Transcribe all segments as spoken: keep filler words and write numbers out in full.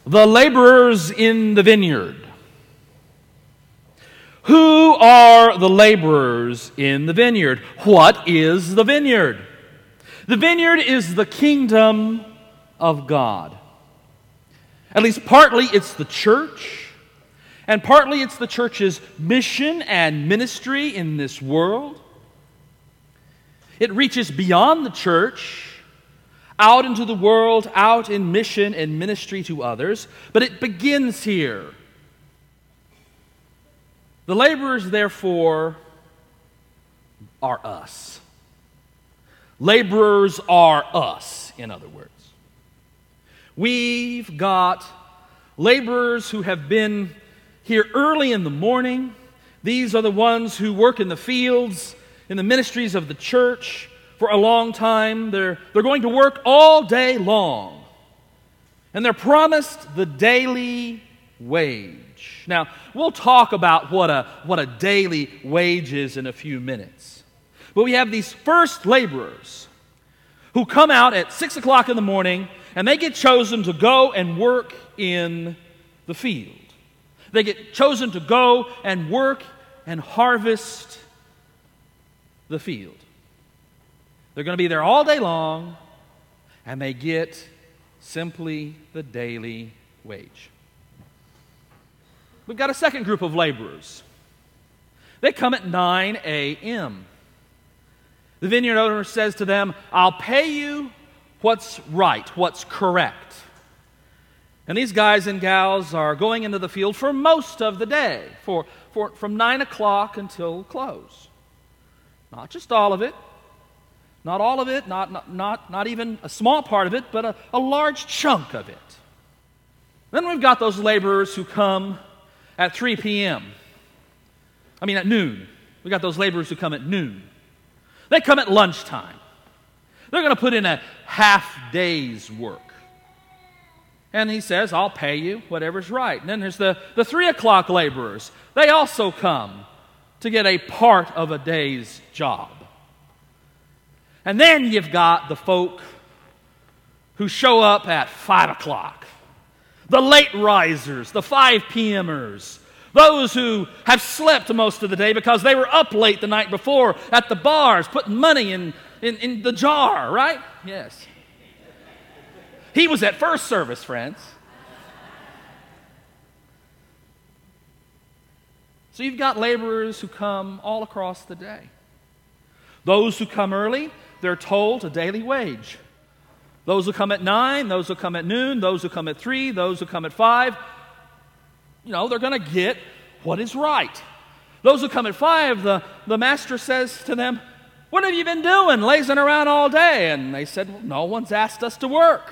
The laborers in the vineyard. Who are the laborers in the vineyard? What is the vineyard? The vineyard is the kingdom of God. At least partly it's the church, and partly it's the church's mission and ministry in this world. It reaches beyond the church, out into the world, out in mission and ministry to others, but it begins here. The laborers, therefore, are us. Laborers are us, in other words. We've got laborers who have been here early in the morning. These are the ones who work in the fields, in the ministries of the church for a long time. They're, they're going to work all day long. And they're promised the daily wage. Now, we'll talk about what a, what a daily wage is in a few minutes. But we have these first laborers who come out at six o'clock in the morning, and they get chosen to go and work in the field. They get chosen to go and work and harvest the field. They're going to be there all day long, and they get simply the daily wage. We've got a second group of laborers. They come at nine a.m. The vineyard owner says to them, I'll pay you what's right, what's correct. And these guys and gals are going into the field for most of the day, for, for from nine o'clock until close. Not just all of it, not all of it, not, not, not, not even a small part of it, but a, a large chunk of it. Then we've got those laborers who come at three p.m. I mean at noon. We've got those laborers who come at noon. They come at lunchtime. They're going to put in a half day's work. And he says, I'll pay you whatever's right. And then there's the, the three o'clock laborers. They also come to get a part of a day's job. And then you've got the folk who show up at five o'clock. The late risers, the five p.m.ers, those who have slept most of the day because they were up late the night before at the bars, putting money in, in, in the jar, right? Yes. He was at first service, friends. So you've got laborers who come all across the day. Those who come early, they're told a daily wage. Those who come at nine, those who come at noon, those who come at three, those who come at five, you know, they're going to get what is right. Those who come at five, the, the master says to them, what have you been doing, lazing around all day? And they said, well, no one's asked us to work.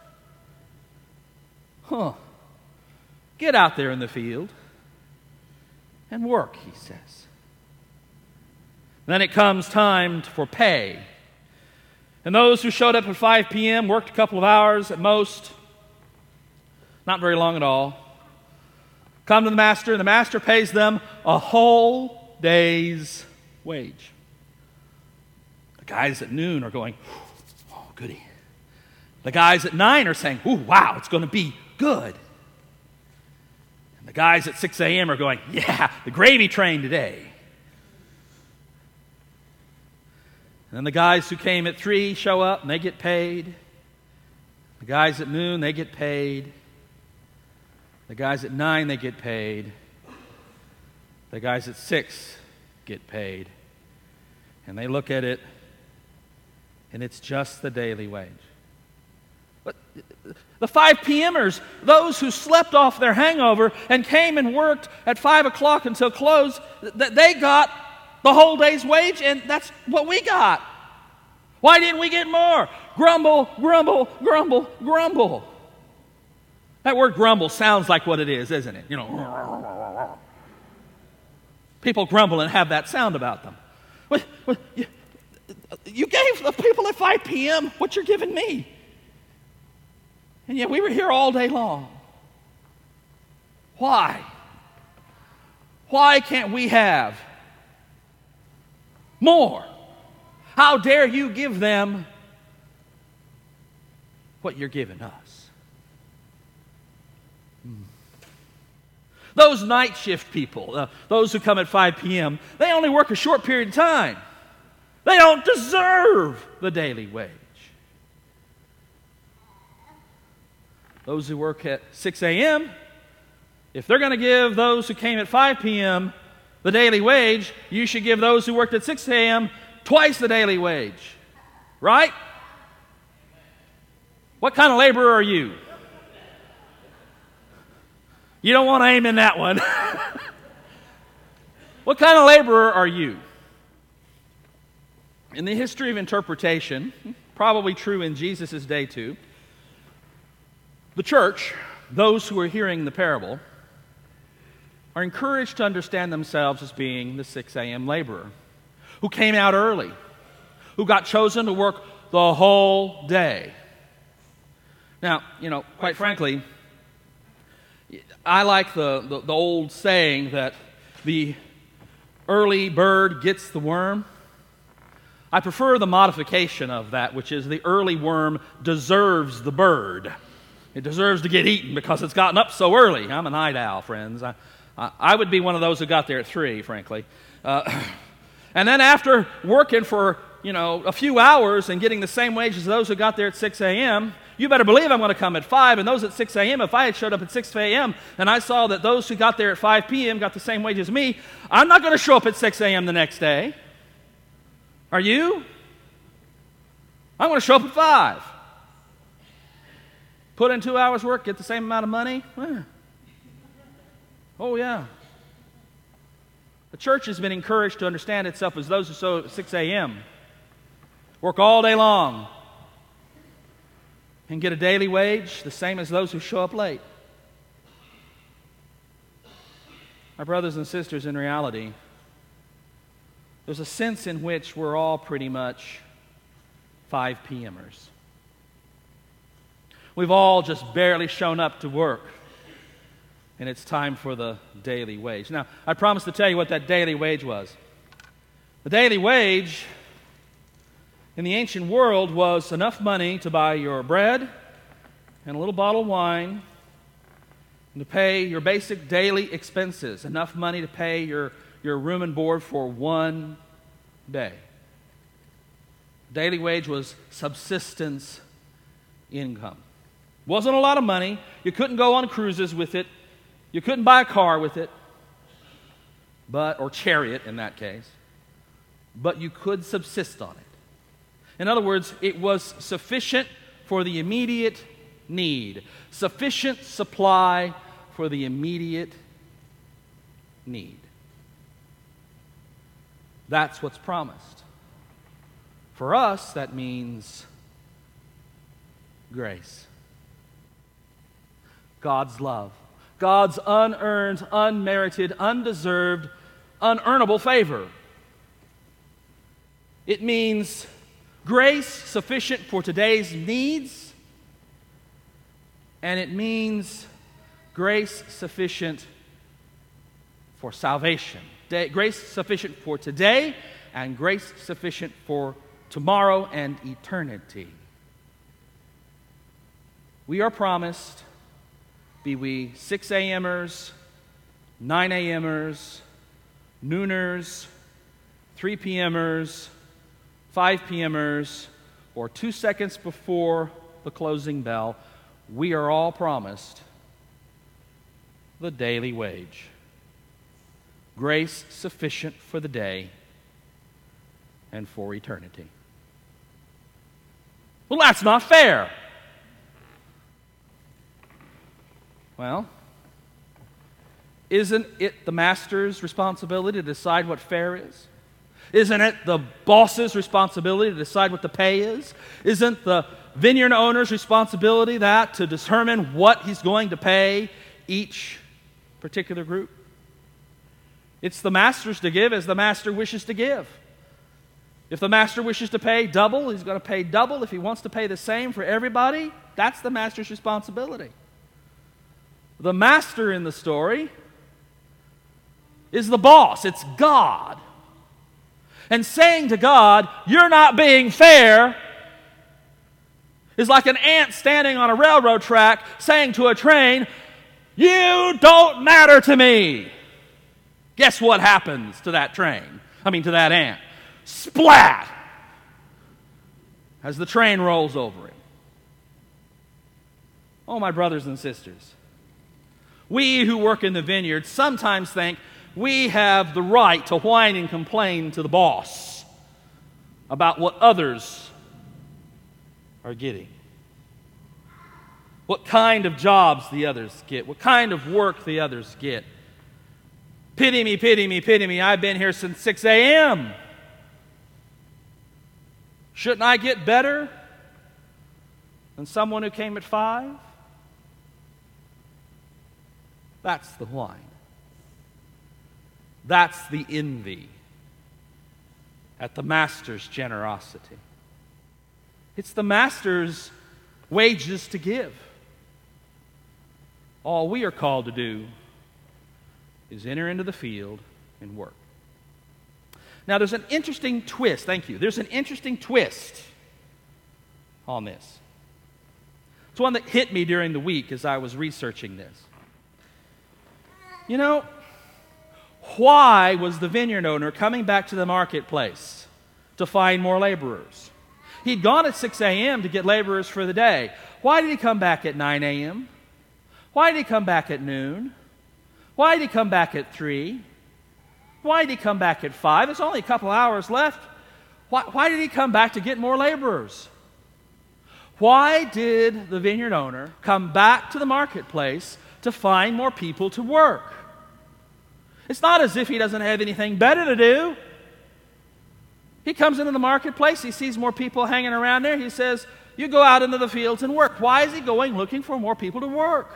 Huh. Get out there in the field and work, he says. Then it comes time for pay. And those who showed up at five p.m., worked a couple of hours at most, not very long at all, come to the master, and the master pays them a whole day's wage. The guys at noon are going, oh, goody. The guys at nine are saying, ooh, wow, it's going to be good. And the guys at six a.m. are going, yeah, the gravy train today. And then the guys who came at three show up and they get paid. The guys at noon, they get paid. The guys at nine, they get paid. The guys at six get paid. And they look at it, and it's just the daily wage. But the five p.m.ers, those who slept off their hangover and came and worked at five o'clock until close, they got the whole day's wage, and that's what we got. Why didn't we get more? Grumble, grumble, grumble, grumble. That word grumble sounds like what it is, isn't it? You know, people grumble and have that sound about them. You gave the people at five p.m. what you're giving me. And yet we were here all day long. Why? Why can't we have more? How dare you give them what you're giving us? Those night shift people, uh, those who come at five p.m., they only work a short period of time. They don't deserve the daily wage. Those who work at six a.m., if they're going to give those who came at five p.m. the daily wage, you should give those who worked at six a.m. twice the daily wage. Right? What kind of laborer are you? You don't want to aim in that one. What kind of laborer are you? In the history of interpretation, probably true in Jesus' day too, the church, those who are hearing the parable, are encouraged to understand themselves as being the six a.m. laborer who came out early, who got chosen to work the whole day. Now, you know, quite frankly, I like the, the, the old saying that the early bird gets the worm. I prefer the modification of that, which is the early worm deserves the bird. It deserves to get eaten because it's gotten up so early. I'm a night owl, friends. I, I, I would be one of those who got there at three, frankly. Uh, and then after working for, you know, a few hours and getting the same wage as those who got there at six a.m., you better believe I'm going to come at five. And those at six a.m., if I had showed up at six a.m. and I saw that those who got there at five p.m. got the same wage as me, I'm not going to show up at six a.m. the next day. Are you? I'm going to show up at five. Put in two hours work, get the same amount of money? Eh. Oh, yeah. The church has been encouraged to understand itself as those who show up at six a.m., work all day long, and get a daily wage the same as those who show up late. My brothers and sisters, in reality, there's a sense in which we're all pretty much five p.m.ers. We've all just barely shown up to work, and it's time for the daily wage. Now, I promised to tell you what that daily wage was. The daily wage in the ancient world was enough money to buy your bread and a little bottle of wine and to pay your basic daily expenses, enough money to pay your, your room and board for one day. Daily wage was subsistence income. Wasn't a lot of money. You couldn't go on cruises with it. You couldn't buy a car with it, but or chariot in that case. But you could subsist on it. In other words, it was sufficient for the immediate need. Sufficient supply for the immediate need. That's what's promised. For us, that means grace. God's love. God's unearned, unmerited, undeserved, unearnable favor. It means grace sufficient for today's needs, and it means grace sufficient for salvation. Day, grace sufficient for today, and grace sufficient for tomorrow and eternity. We are promised, be we six a.m.ers, nine a.m.ers, nooners, three p.m.ers, five p.m.ers, or two seconds before the closing bell, we are all promised the daily wage. Grace sufficient for the day and for eternity. Well, that's not fair. Well, isn't it the master's responsibility to decide what fair is? Isn't it the boss's responsibility to decide what the pay is? Isn't the vineyard owner's responsibility that to determine what he's going to pay each particular group? It's the master's to give as the master wishes to give. If the master wishes to pay double, he's going to pay double. If he wants to pay the same for everybody, that's the master's responsibility. The master in the story is the boss. It's God. And saying to God, "You're not being fair," is like an ant standing on a railroad track saying to a train, You don't matter to me. Guess what happens to that train? I mean, to that ant. Splat! As the train rolls over him. Oh, my brothers and sisters. We who work in the vineyard sometimes think we have the right to whine and complain to the boss about what others are getting. What kind of jobs the others get. What kind of work the others get. Pity me, pity me, pity me. I've been here since six a.m. Shouldn't I get better than someone who came at five? That's the whine. That's the envy at the master's generosity. It's the master's wages to give. All we are called to do is enter into the field and work. Now, there's an interesting twist. Thank you. There's an interesting twist on this. It's one that hit me during the week as I was researching this. You know, why was the vineyard owner coming back to the marketplace to find more laborers? He'd gone at six a.m. to get laborers for the day. Why did he come back at nine a.m.? Why did he come back at noon? Why did he come back at three? Why did he come back at five? There's only a couple hours left. Why, why did he come back to get more laborers? Why did the vineyard owner come back to the marketplace to find more people to work? It's not as if he doesn't have anything better to do. He comes into the marketplace, he sees more people hanging around there, he says, you go out into the fields and work. Why is he going looking for more people to work?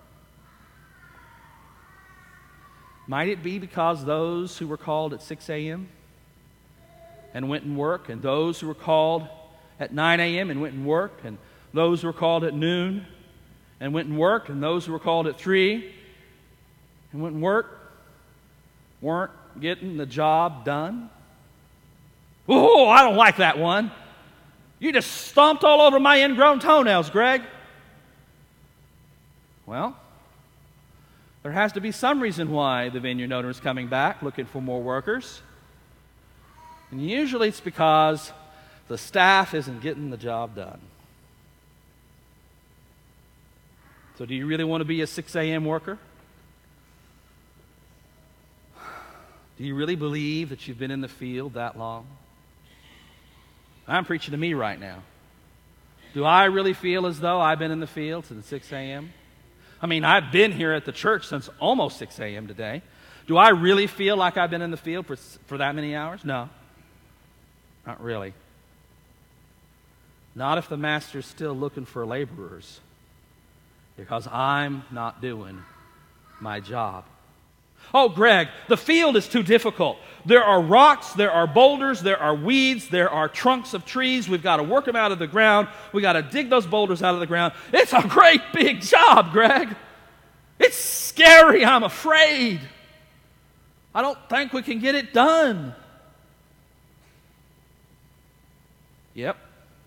Might it be because those who were called at six a.m. and went and worked, and those who were called at nine a.m. and went and worked, and those who were called at noon and went and worked, and those who were called at three and went and worked, weren't getting the job done? Oh, I don't like that one. You just stomped all over my ingrown toenails, Greg. Well, there has to be some reason why the vineyard owner is coming back looking for more workers. And usually it's because the staff isn't getting the job done. So do you really want to be a six a.m. worker? Do you really believe that you've been in the field that long? I'm preaching to me right now. Do I really feel as though I've been in the field since six a.m.? I mean, I've been here at the church since almost six a.m. today. Do I really feel like I've been in the field for, for that many hours? No. Not really. Not if the master's still looking for laborers, because I'm not doing my job. Oh, Greg, the field is too difficult. There are rocks, there are boulders, there are weeds, there are trunks of trees. We've got to work them out of the ground. We've got to dig those boulders out of the ground. It's a great big job, Greg. It's scary. I'm afraid. I don't think we can get it done. Yep.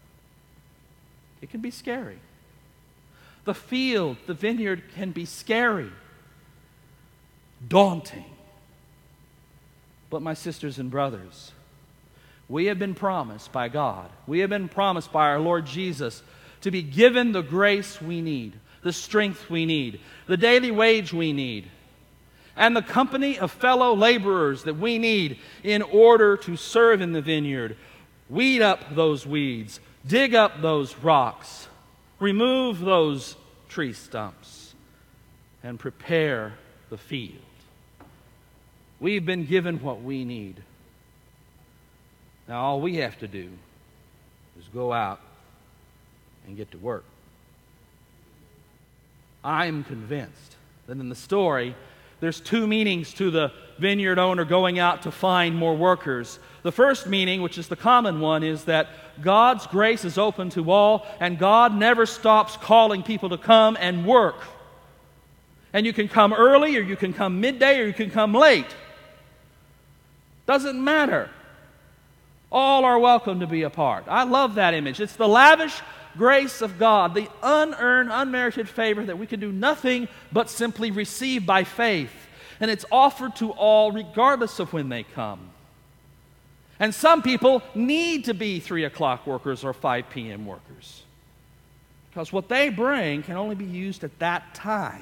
It can be scary. The field, the vineyard can be scary. Daunting. But my sisters and brothers, we have been promised by God, we have been promised by our Lord Jesus to be given the grace we need, the strength we need, the daily wage we need, and the company of fellow laborers that we need in order to serve in the vineyard, weed up those weeds, dig up those rocks, remove those tree stumps, and prepare the field. We've been given what we need. Now all we have to do is go out and get to work. I'm convinced that in the story, there's two meanings to the vineyard owner going out to find more workers. The first meaning, which is the common one, is that God's grace is open to all, and God never stops calling people to come and work. And you can come early, or you can come midday, or you can come late. Doesn't matter. All are welcome to be a part. I love that image. It's the lavish grace of God, the unearned, unmerited favor that we can do nothing but simply receive by faith. And it's offered to all regardless of when they come. And some people need to be three o'clock workers or five p.m. workers, because what they bring can only be used at that time.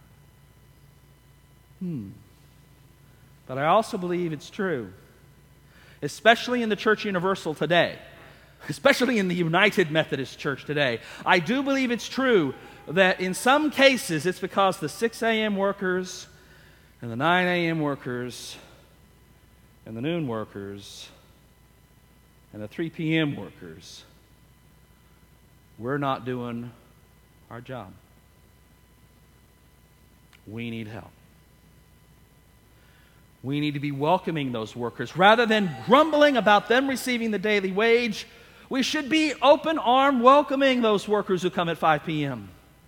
Hmm. But I also believe it's true, especially in the Church Universal today, especially in the United Methodist Church today. I do believe it's true that in some cases it's because the six a.m. workers and the nine a.m. workers and the noon workers and the three p.m. workers, we're not doing our job. We need help. We need to be welcoming those workers. Rather than grumbling about them receiving the daily wage, we should be open-armed welcoming those workers who come at five p.m.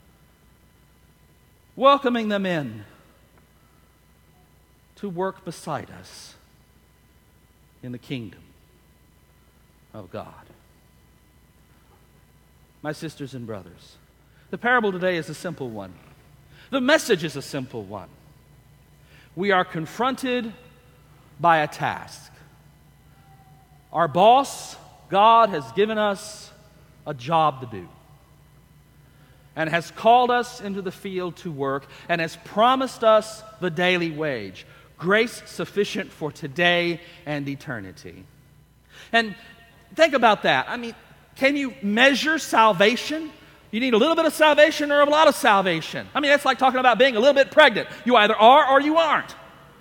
Welcoming them in to work beside us in the kingdom of God. My sisters and brothers, the parable today is a simple one. The message is a simple one. We are confronted by a task. Our boss, God, has given us a job to do, and has called us into the field to work, and has promised us the daily wage, grace sufficient for today and eternity. And think about that. I mean, can you measure salvation? You need a little bit of salvation or a lot of salvation. I mean, that's like talking about being a little bit pregnant. You either are or you aren't.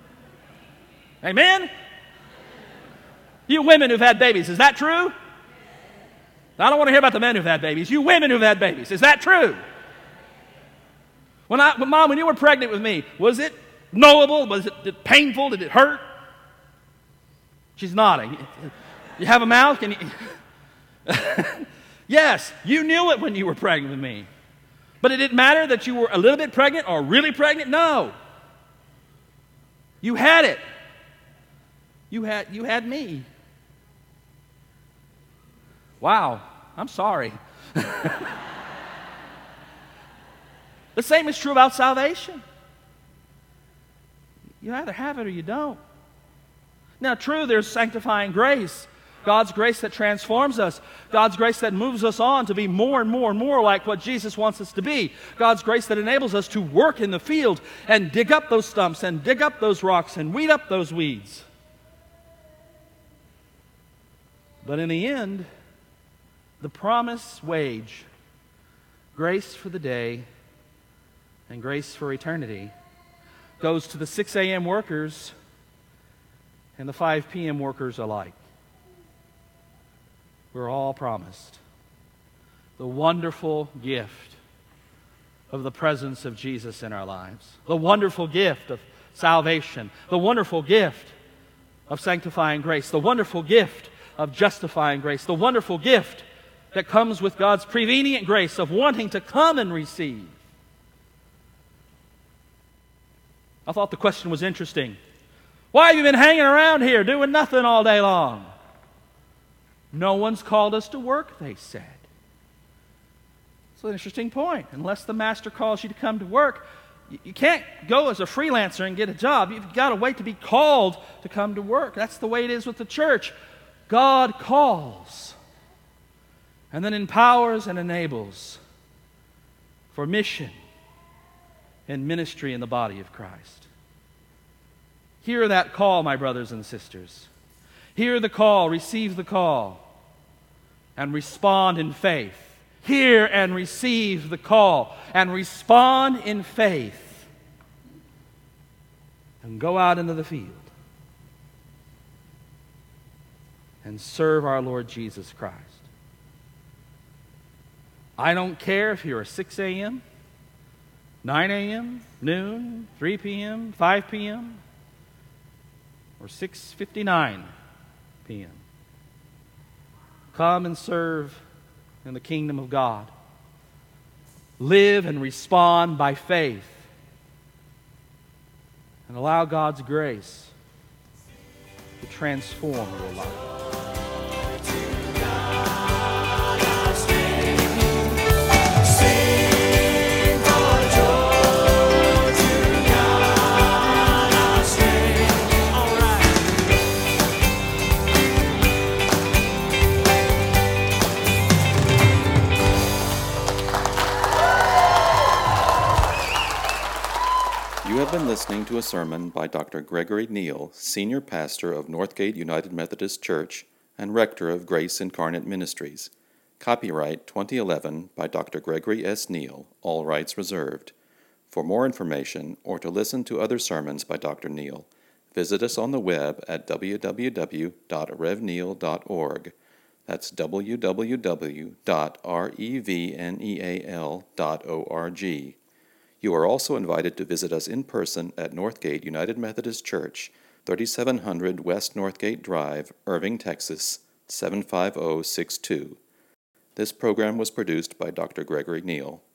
Amen? You women who've had babies, is that true? I don't want to hear about the men who've had babies. You women who've had babies, is that true? When I, when Mom, when you were pregnant with me, was it knowable? Was it painful? Did it hurt? She's nodding. You have a mouth? Can you? Yes, you knew it when you were pregnant with me. But it didn't matter that you were a little bit pregnant or really pregnant? No. You had it. You had, you had me. Wow, I'm sorry. The same is true about salvation. You either have it or you don't. Now, true, there's sanctifying grace. God's grace that transforms us. God's grace that moves us on to be more and more and more like what Jesus wants us to be. God's grace that enables us to work in the field and dig up those stumps and dig up those rocks and weed up those weeds. But in the end, the promised wage, grace for the day and grace for eternity, goes to the six a.m. workers and the five p.m. workers alike. We're all promised the wonderful gift of the presence of Jesus in our lives, the wonderful gift of salvation, the wonderful gift of sanctifying grace, the wonderful gift of justifying grace, the wonderful gift that comes with God's prevenient grace of wanting to come and receive. I thought the question was interesting. Why have you been hanging around here doing nothing all day long? No one's called us to work, they said. It's an interesting point. Unless the master calls you to come to work, you can't go as a freelancer and get a job. You've got to wait to be called to come to work. That's the way it is with the church. God calls and then empowers and enables for mission and ministry in the body of Christ. Hear that call, my brothers and sisters. Hear the call, receive the call, and respond in faith. Hear and receive the call, and respond in faith, and go out into the field and serve our Lord Jesus Christ. I don't care if you're a six a.m., nine a.m., noon, three p.m., five p.m., or six fifty-nine p.m. Come and serve in the kingdom of God. Live and respond by faith, and allow God's grace to transform your life. You have been listening to a sermon by Doctor Gregory Neal, Senior Pastor of Northgate United Methodist Church and Rector of Grace Incarnate Ministries. Copyright twenty eleven by Doctor Gregory S. Neal, all rights reserved. For more information or to listen to other sermons by Doctor Neal, visit us on the web at w w w dot rev neal dot org. That's w w w dot rev neal dot org. You are also invited to visit us in person at Northgate United Methodist Church, thirty-seven hundred West Northgate Drive, Irving, Texas, seven five zero six two. This program was produced by Doctor Gregory Neal.